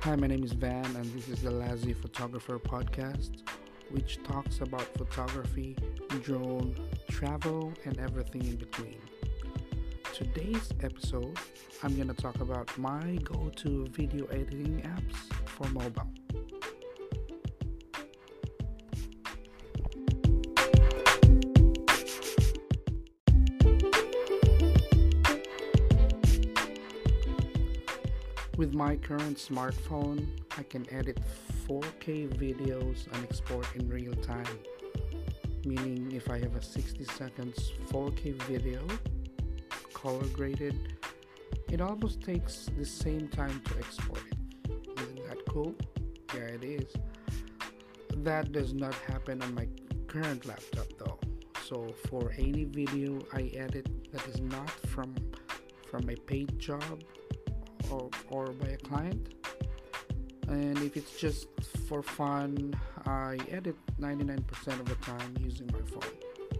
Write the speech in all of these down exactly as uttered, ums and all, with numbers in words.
Hi, my name is Van, and this is the Lazy Photographer podcast, which talks about photography, drone, travel, and everything in between. Today's episode, I'm going to talk about my go to video editing apps for mobile. With my current smartphone, I can edit four K videos and export in real time. Meaning, if I have a sixty seconds four K video, color graded, it almost takes the same time to export it. Isn't that cool? Yeah, it is. That does not happen on my current laptop though. So for any video I edit that is not from from a paid job, Or, or by a client, and if it's just for fun, I edit ninety-nine percent of the time using my phone.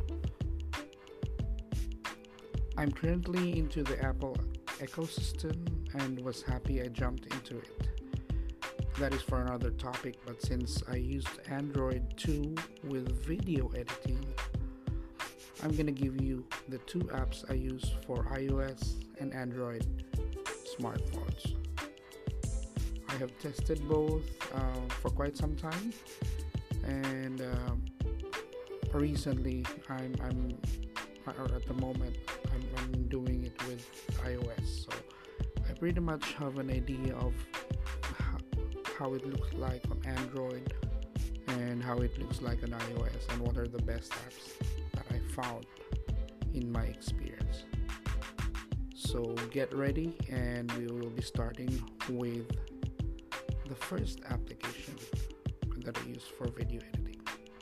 I'm currently into the Apple ecosystem and was happy I jumped into it. That is for another topic, but since I used Android too with video editing, I'm gonna give you the two apps I use for iOS and Android smartphones. I have tested both uh, for quite some time, and um, recently I'm, I'm or at the moment I'm, I'm doing it with iOS, so I pretty much have an idea of how, how it looks like on Android and how it looks like on iOS, and what are the best apps that I found in my experience. So get ready, and we will be starting with the first application that I use for video editing.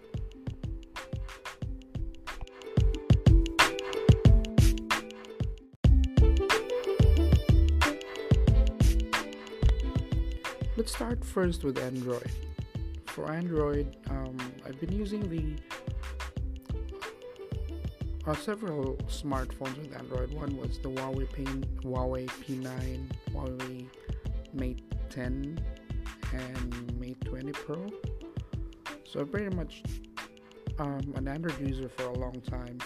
Let's start first with Android. For Android, um, I've been using the Uh, several smartphones with Android. One was the Huawei P, Huawei P nine, Huawei Mate ten, and Mate twenty Pro. So I'm pretty much um, an Android user for a long time.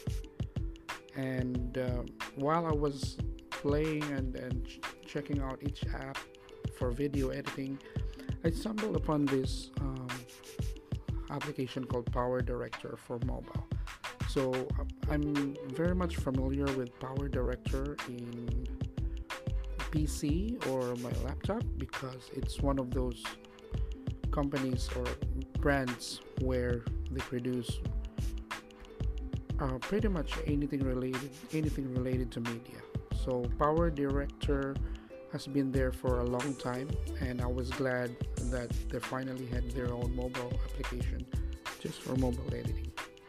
And uh, while I was playing and, and ch- checking out each app for video editing, I stumbled upon this um, application called Power Director for mobile. So I'm very much familiar with Power Director in P C or my laptop, because it's one of those companies or brands where they produce uh, pretty much anything related anything related to media. So Power Director has been there for a long time, and I was glad that they finally had their own mobile application just for mobile editing.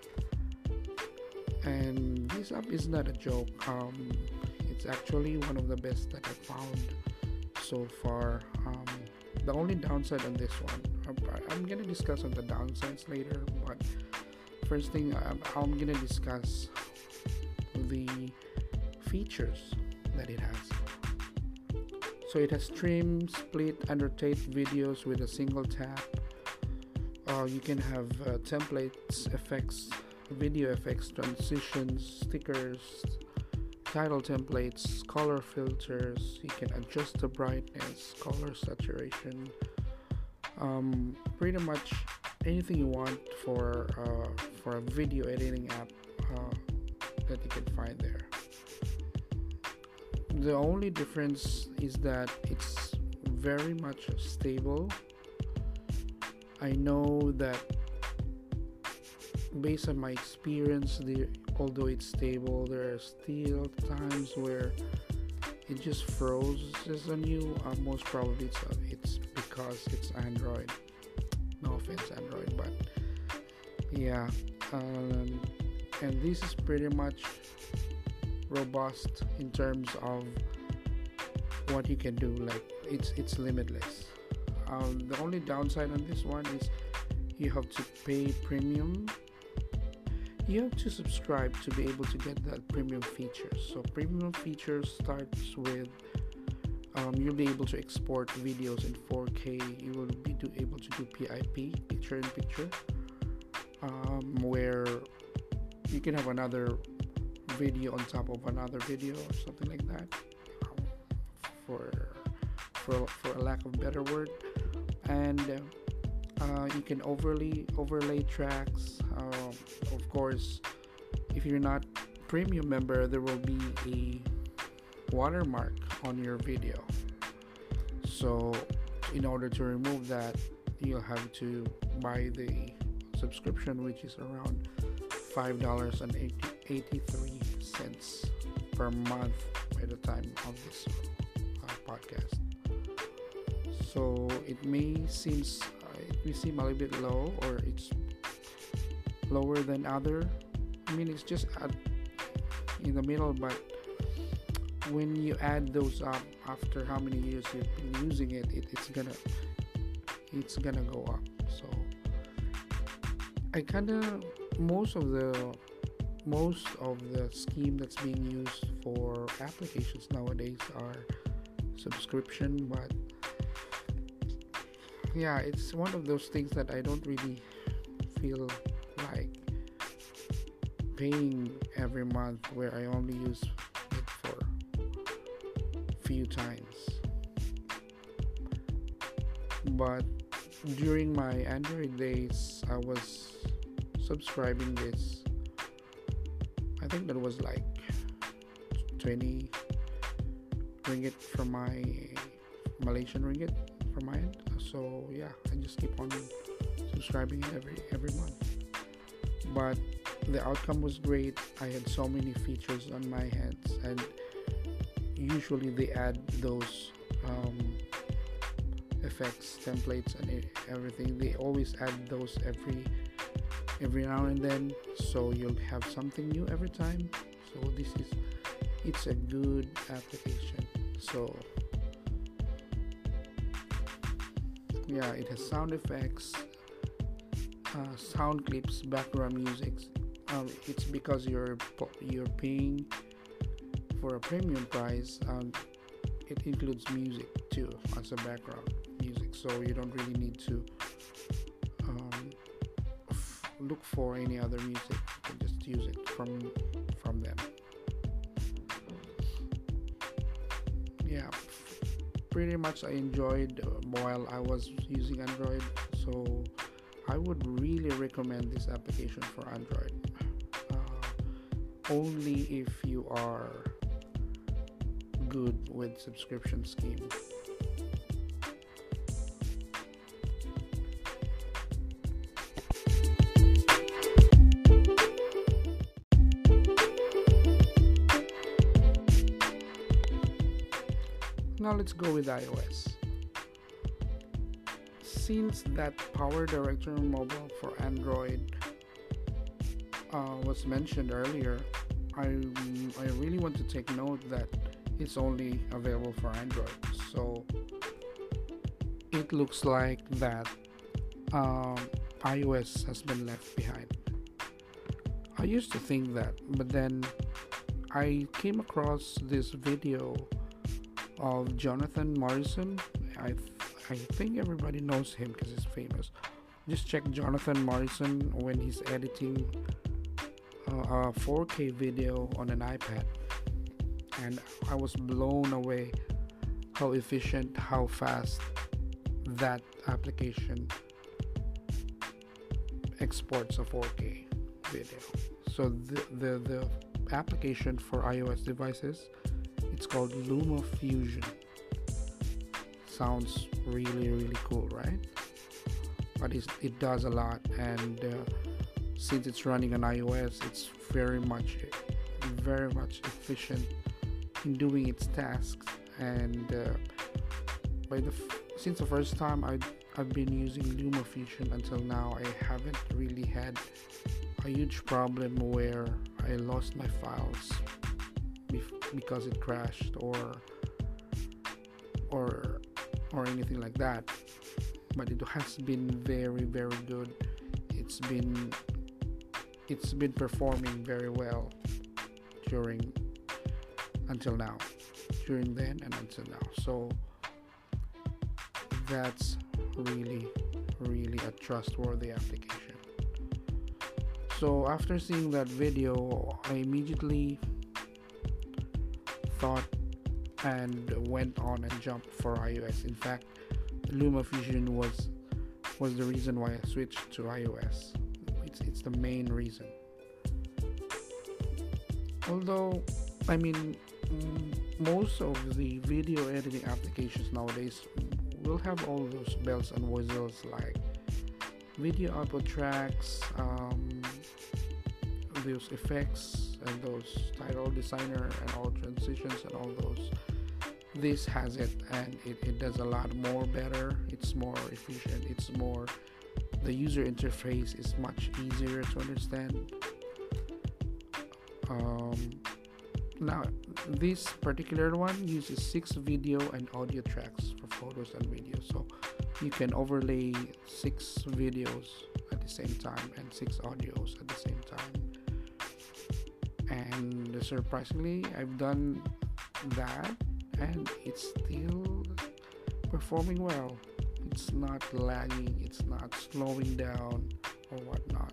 And this app is not a joke. Um, it's actually one of the best that I found so far. Um, the only downside on this one, I, I'm gonna discuss on the downsides later, but first thing I'm, I'm gonna discuss the features that it has. So it has trim, split, and rotate videos with a single tap. Uh, you can have uh, templates, effects, video effects, transitions, stickers, title templates, color filters. You can adjust the brightness, color saturation, um, pretty much anything you want for uh, for a video editing app uh, that you can find there. The only difference is that it's very much stable. I know that based on my experience, the although it's stable, there are still times where it just froze on you. Uh, most probably it's, uh, it's because it's Android. No offense, Android, but yeah. Um, and this is pretty much robust in terms of what you can do. Like it's it's limitless. Um, the only downside on this one is you have to pay premium. You have to subscribe to be able to get that premium features. So premium features starts with Um, you'll be able to export videos in four K. You will be do, able to do P I P, picture in picture, um, where you can have another video on top of another video or something like that, um, for for for a lack of better word. And uh, uh, you can overlay overlay tracks. Um, of course, if you're not premium member, there will be a watermark on your video. So in order to remove that, you'll have to buy the subscription, which is around five dollars and eighty-three cents per month by the time of this uh, podcast. So it may seems uh, it may seem a little bit low, or it's lower than other. I mean, it's just at, in the middle, but when you add those up after how many years you've been using it, it it's gonna it's gonna go up. So I kind of most of the most of the scheme that's being used for applications nowadays are subscription, but yeah, it's one of those things that I don't really feel like paying every month, where I only use it for few times. But during my Android days, I was subscribing this. I think that was like twenty ringgit from my Malaysian ringgit from my end. So yeah, I just keep on subscribing it every every month. But the outcome was great. I had so many features on my hands, and usually they add those um, effects, templates, and everything. They always add those every every now and then, so you'll have something new every time. So this is it's a good application. So yeah, it has sound effects, uh, sound clips, background music. Um, it's because you're you're paying for a premium price. Um, it includes music too as a background music, so you don't really need to um, f- look for any other music. You can just use it from from them. Yeah, pretty much I enjoyed uh, while I was using Android, so I would really recommend this application for Android. Uh, only if you are good with subscription scheme. Now let's go with iOS. Since that Power Director mobile for Android uh, was mentioned earlier, I I really want to take note that it's only available for Android. So it looks like that um, iOS has been left behind. I used to think that, but then I came across this video of Jonathan Morrison. I th- I think everybody knows him because he's famous. Just check Jonathan Morrison when he's editing uh, a four K video on an iPad, and I was blown away how efficient, how fast that application exports a four K video. So the the, the application for iOS devices, it's called LumaFusion. Sounds really really cool, right? But it's, it does a lot, and uh, since it's running on iOS, it's very much very much efficient in doing its tasks. And uh, by the f- since the first time I I've been using LumaFusion until now, I haven't really had a huge problem where I lost my files bef- because it crashed or or or anything like that. But it has been very very good. It's been it's been performing very well during until now, during then and until now. So that's really, really a trustworthy application. So after seeing that video, I immediately thought and went on and jumped for iOS. In fact, LumaFusion was was the reason why I switched to iOS. It's it's the main reason. Although, I mean, most of the video editing applications nowadays will have all those bells and whistles like video output tracks, um, those effects, and those title designer and all transitions and all those. This has it, and it, it does a lot more better. It's more efficient. It's more, the user interface is much easier to understand. Um, now, this particular one uses six video and audio tracks for photos and videos. So you can overlay six videos at the same time and six audios at the same time. And surprisingly, I've done that, and it's still performing well. It's not lagging, it's not slowing down or whatnot.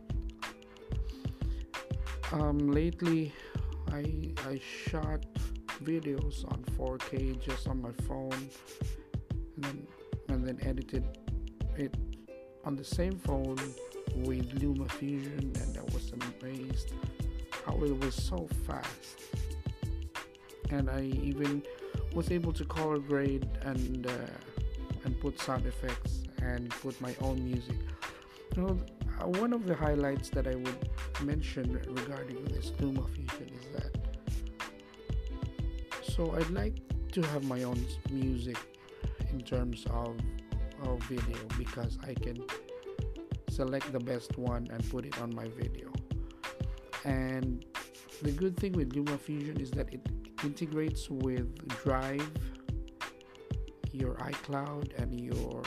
Um, lately, I I shot videos on four K just on my phone, and then and then edited it on the same phone with LumaFusion, and I was amazed how it was so fast. And I even was able to color grade and uh, and put sound effects and put my own music. You know, uh, one of the highlights that I would mention regarding this LumaFusion is that, so I'd like to have my own music in terms of, of video, because I can select the best one and put it on my video. And the good thing with LumaFusion is that it integrates with Drive, your iCloud, and your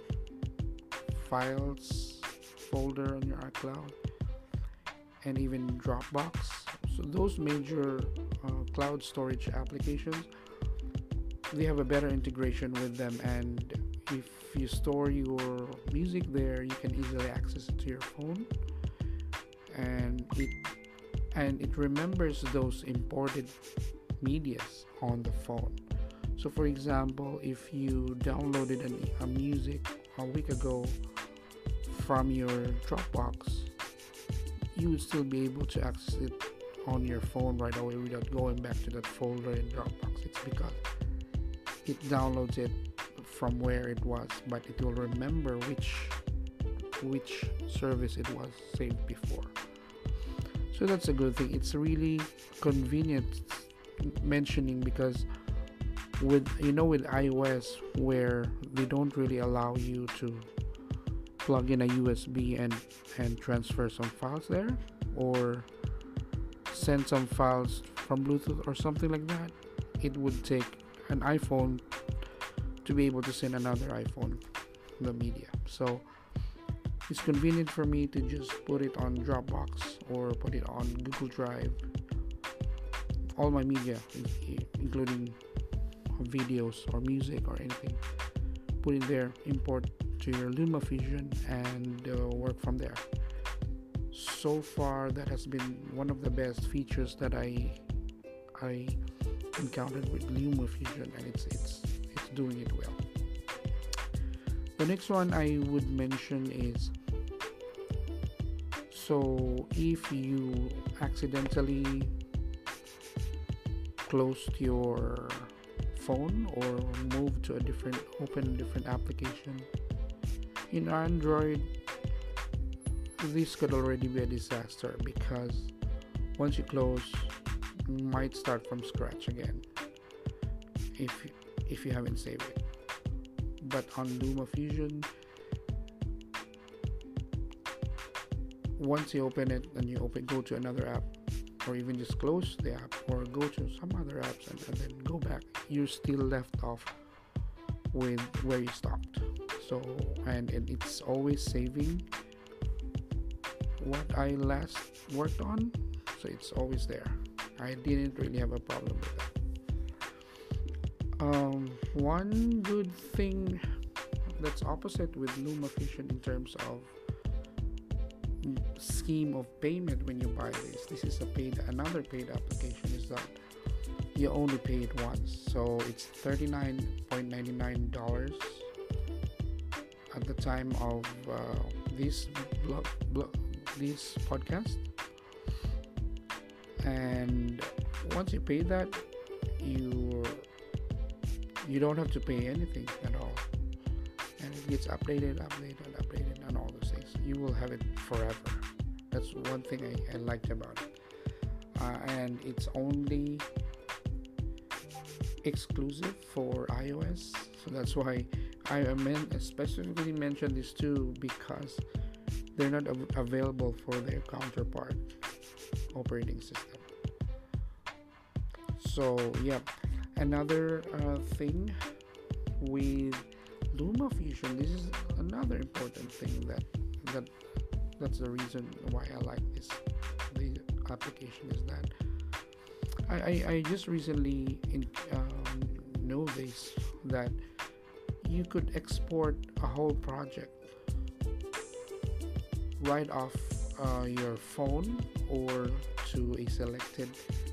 files folder on your iCloud, and even Dropbox. So those major uh, cloud storage applications, they have a better integration with them, and if you store your music there, you can easily access it to your phone, and it and it remembers those imported medias on the phone. So for example, if you downloaded an, a music a week ago from your Dropbox, you would still be able to access it on your phone right away without going back to that folder in Dropbox. It's because it downloads it from where it was, but it will remember which which service it was saved before. So that's a good thing. It's really convenient mentioning, because with you know with iOS, where they don't really allow you to plug in a U S B and and transfer some files there, or send some files from Bluetooth or something like that, it would take an iPhone to be able to send another iPhone the media. So it's convenient for me to just put it on Dropbox or put it on Google Drive, all my media, including videos or music or anything, put it there, import to your LumaFusion, and uh, work from there. So far, that has been one of the best features that I I encountered with LumaFusion, and it's it's it's doing it well. The next one I would mention is, so if you accidentally closed your phone or moved to a different, open a different application in Android, this could already be a disaster, because once you close, you might start from scratch again if if you haven't saved it. But on LumaFusion, once you open it and you open go to another app, or even just close the app or go to some other apps and, and then go back, you're still left off with where you stopped. So and, and it's always saving what I last worked on, so it's always there. I didn't really have a problem with that. Um, one good thing that's opposite with LumaFusion in terms of scheme of payment when you buy this. This is a paid, another paid application is that you only pay it once. So it's thirty-nine ninety-nine at the time of uh, this blog, blog, this podcast. And once you pay that, you you don't have to pay anything at all, and it gets updated, updated, updated, and all those things. You will have it forever. That's one thing I, I liked about it. Uh, and it's only exclusive for iOS, so that's why I meant specifically mentioned this too, because they're not av- available for their counterpart operating system. So yeah, another uh, thing with LumaFusion, this is another important thing that that that's the reason why I like this the application is that I, I, I just recently in, um, know this, that you could export a whole project right off uh, your phone or to a selected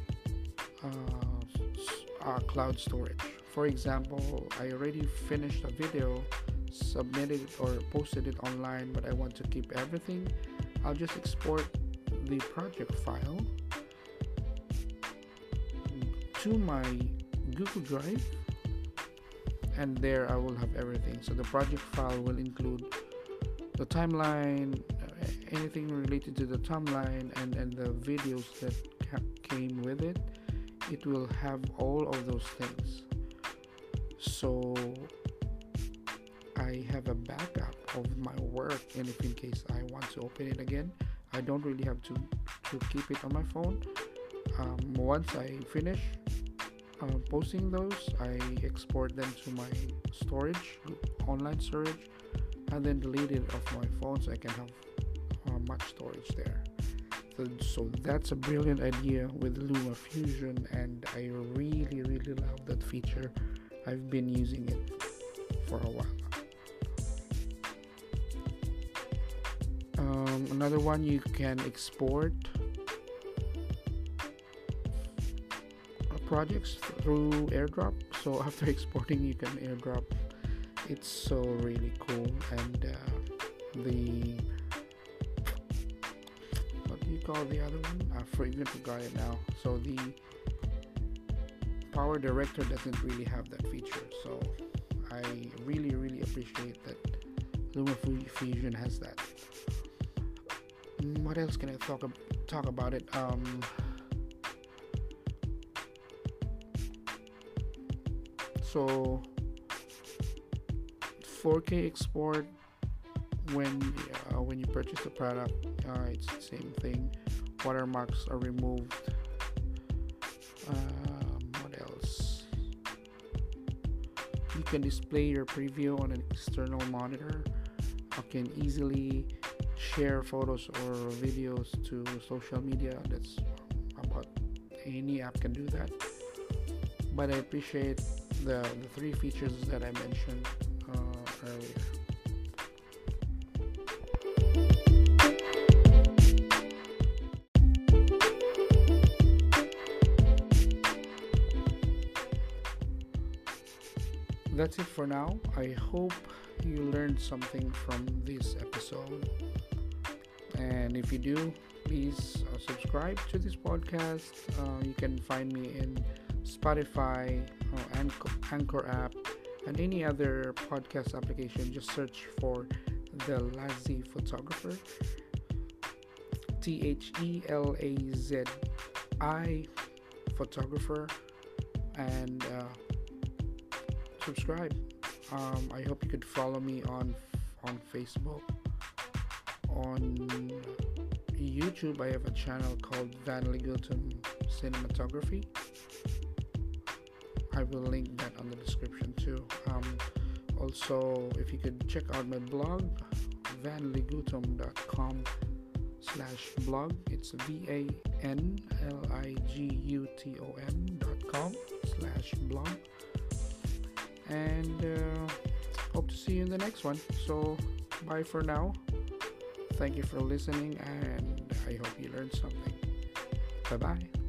uh, uh, cloud storage. For example, I already finished a video, submitted it or posted it online, but I want to keep everything. I'll just export the project file to my Google Drive, and there I will have everything. So the project file will include the timeline, uh, anything related to the timeline, and, and the videos that ca- came with it. It will have all of those things. So I have a backup of my work, and if in case I want to open it again, I don't really have to, to keep it on my phone. Um, once I finish uh, posting those, I export them to my storage, online storage, and then delete it off my phone so I can have uh, much storage there. So, so that's a brilliant idea with LumaFusion, and I really, really love that feature. I've been using it for a while. Um, another one, you can export projects through AirDrop. So after exporting, you can AirDrop. It's so really cool. And uh, the what do you call the other one? I even forgot it now. So the Power Director doesn't really have that feature. So I really, really appreciate that LumaFusion has that. What else can I talk ab- talk about it? Um, so four K export when uh, when you purchase the product, uh, it's the same thing. Watermarks are removed. Um, what else? You can display your preview on an external monitor. You can easily share photos or videos to social media. That's about any app can do that. But I appreciate the, the three features that I mentioned uh, earlier. That's it for now. I hope you learned something from this episode. And if you do, please uh, subscribe to this podcast. Uh, you can find me in Spotify, uh, Anchor, Anchor app, and any other podcast application. Just search for The Lazy Photographer. T H E L A Z I Photographer. And uh, subscribe. Um, I hope you could follow me on on Facebook. On YouTube, I have a channel called Van Legutum Cinematography. I will link that on the description too. Um, also, if you could check out my blog, van legutum dot com slash blog. It's V A N L I G U T O M dot com slash blog. and uh, hope to see you in the next one. So, bye for now. Thank you for listening, and I hope you learned something. Bye bye.